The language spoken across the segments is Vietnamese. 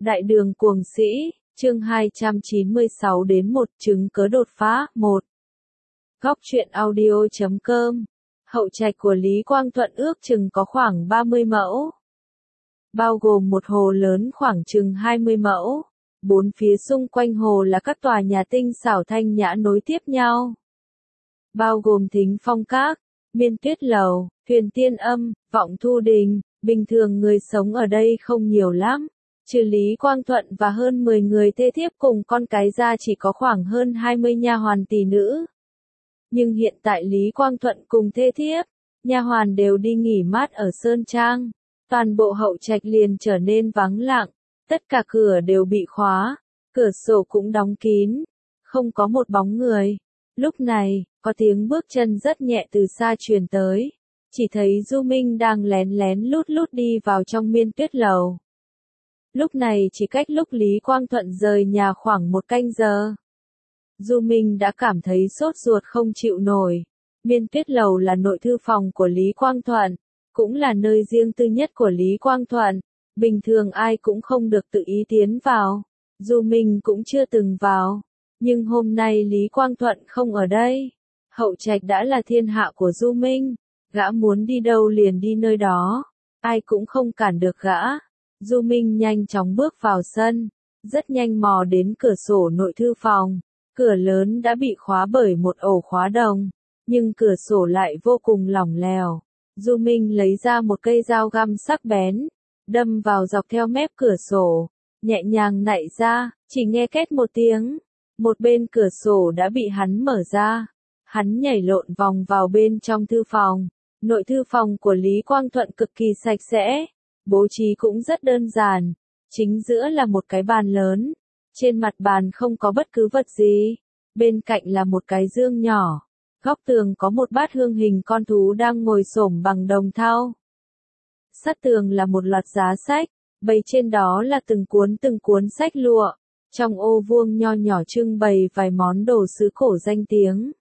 Đại đường cuồng sĩ, chương 296 đến 1 chứng cớ đột phá, 1. Góc truyện audio.com. Hậu trạch của Lý Quang Thuận ước chừng có khoảng 30 mẫu. Bao gồm một hồ lớn khoảng chừng 20 mẫu. Bốn phía xung quanh hồ là các tòa nhà tinh xảo thanh nhã nối tiếp nhau. Bao gồm Thính Phong Các, Miên Tuyết Lầu, Thuyền Tiên Âm, Vọng Thu Đình. Bình thường người sống ở đây không nhiều lắm. Trừ Lý Quang Thuận và hơn 10 người thê thiếp cùng con cái ra chỉ có khoảng hơn 20 nha hoàn tỷ nữ. Nhưng hiện tại Lý Quang Thuận cùng thê thiếp, nha hoàn đều đi nghỉ mát ở Sơn Trang. Toàn bộ hậu trạch liền trở nên vắng lặng, tất cả cửa đều bị khóa, cửa sổ cũng đóng kín, không có một bóng người. Lúc này, có tiếng bước chân rất nhẹ từ xa truyền tới, chỉ thấy Du Minh đang lén lén lút lút đi vào trong Miên Tuyết Lầu. Lúc này chỉ cách lúc Lý Quang Thuận rời nhà khoảng 1 canh giờ. Du Minh đã cảm thấy sốt ruột không chịu nổi. Miên Tuyết Lầu là nội thư phòng của Lý Quang Thuận, cũng là nơi riêng tư nhất của Lý Quang Thuận. Bình thường ai cũng không được tự ý tiến vào. Du Minh cũng chưa từng vào. Nhưng hôm nay Lý Quang Thuận không ở đây. Hậu trạch đã là thiên hạ của Du Minh. Gã muốn đi đâu liền đi nơi đó. Ai cũng không cản được gã. Du Minh nhanh chóng bước vào sân, rất nhanh mò đến cửa sổ nội thư phòng. Cửa lớn đã bị khóa bởi một ổ khóa đồng, nhưng cửa sổ lại vô cùng lỏng lẻo. Du Minh lấy ra một cây dao găm sắc bén, đâm vào dọc theo mép cửa sổ, nhẹ nhàng nạy ra, chỉ nghe két một tiếng. Một bên cửa sổ đã bị hắn mở ra. Hắn nhảy lộn vòng vào bên trong thư phòng. Nội thư phòng của Lý Quang Thuận cực kỳ sạch sẽ. Bố trí cũng rất đơn giản, chính giữa là một cái bàn lớn, trên mặt bàn không có bất cứ vật gì, bên cạnh là một cái giường nhỏ, góc tường có một bát hương hình con thú đang ngồi xổm bằng đồng thau. Sát tường là một loạt giá sách, bày trên đó là từng cuốn sách lụa, trong ô vuông nho nhỏ trưng bày vài món đồ sứ cổ danh tiếng.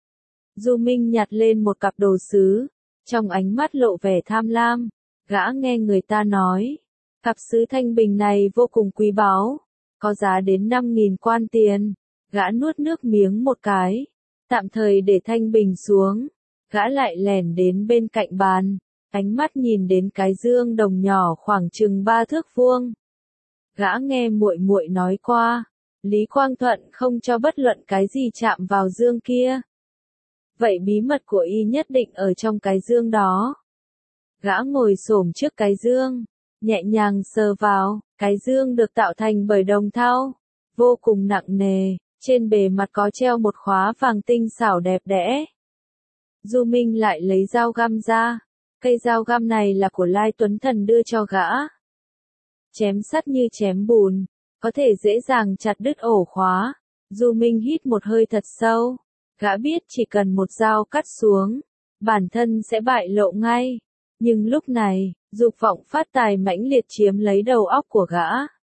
Du Minh nhặt lên một cặp đồ sứ, trong ánh mắt lộ vẻ tham lam. Gã nghe người ta nói, cặp sứ thanh bình này vô cùng quý báu, có giá đến 5.000 quan tiền. Gã nuốt nước miếng một cái, tạm thời để thanh bình xuống. Gã lại lẻn đến bên cạnh bàn, ánh mắt nhìn đến cái dương đồng nhỏ khoảng chừng 3 thước vuông. Gã nghe muội muội nói qua, Lý Quang Thuận không cho bất luận cái gì chạm vào dương kia. Vậy bí mật của y nhất định ở trong cái dương đó. Gã ngồi xổm trước cái dương, nhẹ nhàng sờ vào, cái dương được tạo thành bởi đồng thau, vô cùng nặng nề, trên bề mặt có treo một khóa vàng tinh xảo đẹp đẽ. Du Minh lại lấy dao găm ra, cây dao găm này là của Lai Tuấn Thần đưa cho gã. Chém sắt như chém bùn, có thể dễ dàng chặt đứt ổ khóa. Du Minh hít một hơi thật sâu, gã biết chỉ cần một dao cắt xuống, bản thân sẽ bại lộ ngay. Nhưng lúc này, dục vọng phát tài mãnh liệt chiếm lấy đầu óc của gã.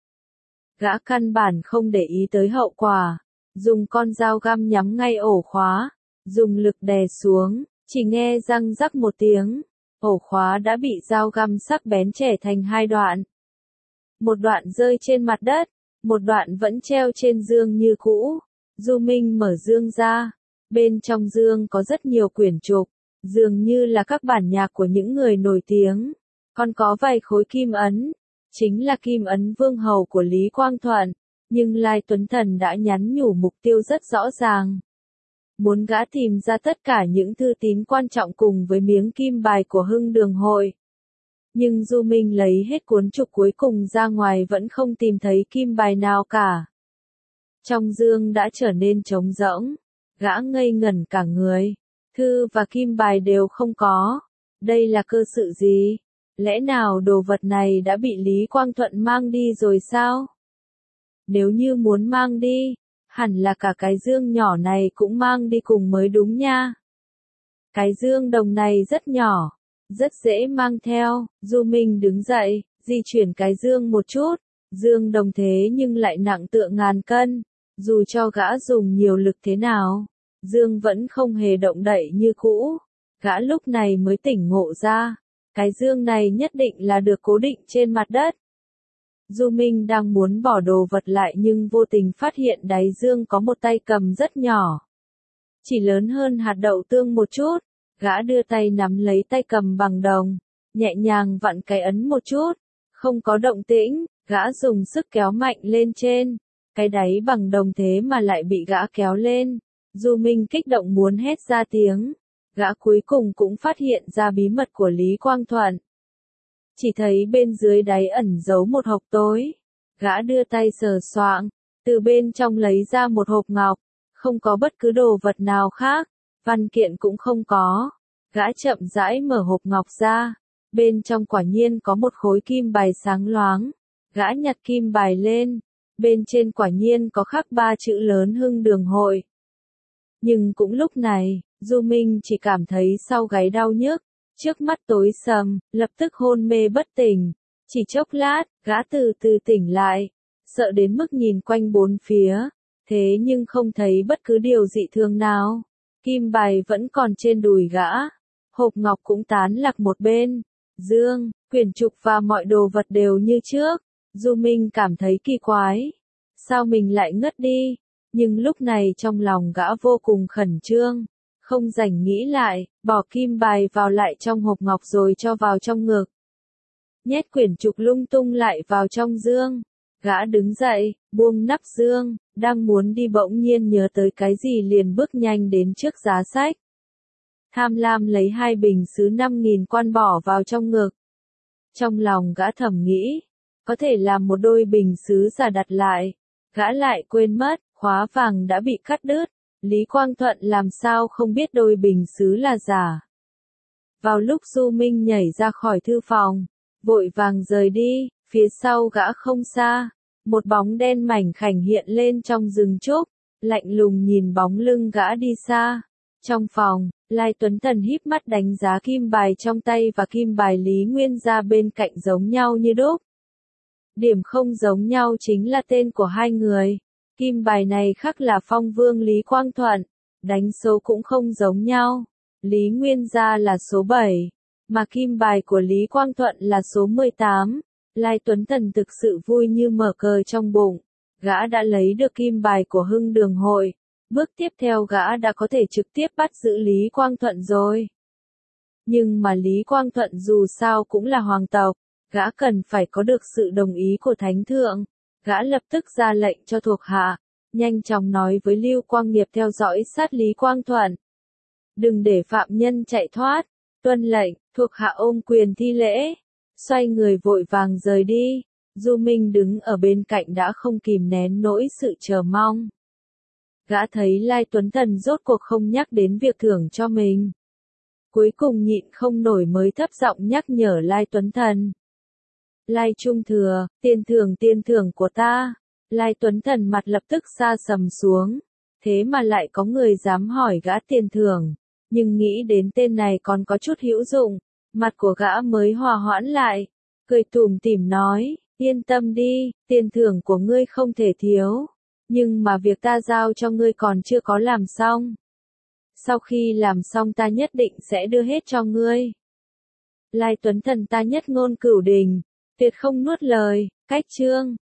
Gã căn bản không để ý tới hậu quả, dùng con dao găm nhắm ngay ổ khóa, dùng lực đè xuống, chỉ nghe răng rắc một tiếng, ổ khóa đã bị dao găm sắc bén chẻ thành 2 đoạn. Một đoạn rơi trên mặt đất, một đoạn vẫn treo trên dương như cũ. Du Minh mở dương ra, bên trong dương có rất nhiều quyển trục. Dường như là các bản nhạc của những người nổi tiếng, còn có vài khối kim ấn, chính là kim ấn vương hầu của Lý Quang Thuận, nhưng Lai Tuấn Thần đã nhắn nhủ mục tiêu rất rõ ràng. Muốn gã tìm ra tất cả những thư tín quan trọng cùng với miếng kim bài của Hưng Đường Hội. Nhưng Du Minh lấy hết cuốn trục cuối cùng ra ngoài vẫn không tìm thấy kim bài nào cả. Trong dương đã trở nên trống rỗng, gã ngây ngẩn cả người. Thư và kim bài đều không có. Đây là cơ sự gì? Lẽ nào đồ vật này đã bị Lý Quang Thuận mang đi rồi sao? Nếu như muốn mang đi, hẳn là cả cái dương nhỏ này cũng mang đi cùng mới đúng nha. Cái dương đồng này rất nhỏ, rất dễ mang theo. Du Minh đứng dậy, di chuyển cái dương một chút. Dương đồng thế nhưng lại nặng tựa ngàn cân. Dù cho gã dùng nhiều lực thế nào, dương vẫn không hề động đậy như cũ. Gã lúc này mới tỉnh ngộ ra, cái dương này nhất định là được cố định trên mặt đất. Du Minh đang muốn bỏ đồ vật lại nhưng vô tình phát hiện đáy dương có một tay cầm rất nhỏ. Chỉ lớn hơn hạt đậu tương một chút, gã đưa tay nắm lấy tay cầm bằng đồng, nhẹ nhàng vặn cái ấn một chút, không có động tĩnh, gã dùng sức kéo mạnh lên trên, cái đáy bằng đồng thế mà lại bị gã kéo lên. Du Minh kích động muốn hét ra tiếng, gã cuối cùng cũng phát hiện ra bí mật của Lý Quang Thuận. Chỉ thấy bên dưới đáy ẩn giấu một hộp tối, gã đưa tay sờ soạng, từ bên trong lấy ra một hộp ngọc, không có bất cứ đồ vật nào khác, văn kiện cũng không có. Gã chậm rãi mở hộp ngọc ra, bên trong quả nhiên có một khối kim bài sáng loáng, gã nhặt kim bài lên, bên trên quả nhiên có khắc 3 chữ lớn Hưng Đường Hội. Nhưng cũng lúc này, Du Minh chỉ cảm thấy sau gáy đau nhức, trước mắt tối sầm, lập tức hôn mê bất tỉnh. Chỉ chốc lát, gã từ từ tỉnh lại, sợ đến mức nhìn quanh bốn phía, thế nhưng không thấy bất cứ điều dị thường nào. Kim bài vẫn còn trên đùi gã, hộp ngọc cũng tán lạc một bên, dương, quyển trục và mọi đồ vật đều như trước. Du Minh cảm thấy kỳ quái, sao mình lại ngất đi, nhưng lúc này trong lòng gã vô cùng khẩn trương, không rảnh nghĩ lại, bỏ kim bài vào lại trong hộp ngọc rồi cho vào trong ngực. Nhét quyển trục lung tung lại vào trong dương, gã đứng dậy, buông nắp dương, đang muốn đi bỗng nhiên nhớ tới cái gì liền bước nhanh đến trước giá sách. Tham lam lấy 2 bình sứ 5.000 quan bỏ vào trong ngực. Trong lòng gã thầm nghĩ, có thể làm một đôi bình sứ giả đặt lại, gã lại quên mất, khóa vàng đã bị cắt đứt, Lý Quang Thuận làm sao không biết đôi bình sứ là giả. Vào lúc Du Minh nhảy ra khỏi thư phòng, vội vàng rời đi, phía sau gã không xa, một bóng đen mảnh khảnh hiện lên trong rừng trúc, lạnh lùng nhìn bóng lưng gã đi xa. Trong phòng, Lai Tuấn Thần híp mắt đánh giá kim bài trong tay và kim bài Lý Nguyên Gia bên cạnh giống nhau như đúc. Điểm không giống nhau chính là tên của hai người. Kim bài này khắc là Phong Vương Lý Quang Thuận, đánh số cũng không giống nhau. Lý Nguyên Gia là số 7, mà kim bài của Lý Quang Thuận là số 18. Lai Tuấn Thần thực sự vui như mở cờ trong bụng. Gã đã lấy được kim bài của Hưng Đường Hội. Bước tiếp theo gã đã có thể trực tiếp bắt giữ Lý Quang Thuận rồi. Nhưng mà Lý Quang Thuận dù sao cũng là hoàng tộc, gã cần phải có được sự đồng ý của Thánh Thượng. Gã lập tức ra lệnh cho thuộc hạ, nhanh chóng nói với Lưu Quang Nghiệp theo dõi sát Lý Quang Thuận. Đừng để phạm nhân chạy thoát, tuân lệnh, thuộc hạ ôm quyền thi lễ, xoay người vội vàng rời đi. Du Minh đứng ở bên cạnh đã không kìm nén nỗi sự chờ mong. Gã thấy Lai Tuấn Thần rốt cuộc không nhắc đến việc thưởng cho mình. Cuối cùng nhịn không nổi mới thấp giọng nhắc nhở Lai Tuấn Thần. Lai Trung Thừa, tiền thưởng của ta. Lai Tuấn Thần mặt lập tức sa sầm xuống. Thế mà lại có người dám hỏi gã tiền thưởng. Nhưng nghĩ đến tên này còn có chút hữu dụng. Mặt của gã mới hòa hoãn lại. Cười tủm tỉm nói, yên tâm đi, tiền thưởng của ngươi không thể thiếu. Nhưng mà việc ta giao cho ngươi còn chưa có làm xong. Sau khi làm xong ta nhất định sẽ đưa hết cho ngươi. Lai Tuấn Thần ta nhất ngôn cửu đình, tuyệt không nuốt lời, cách chương.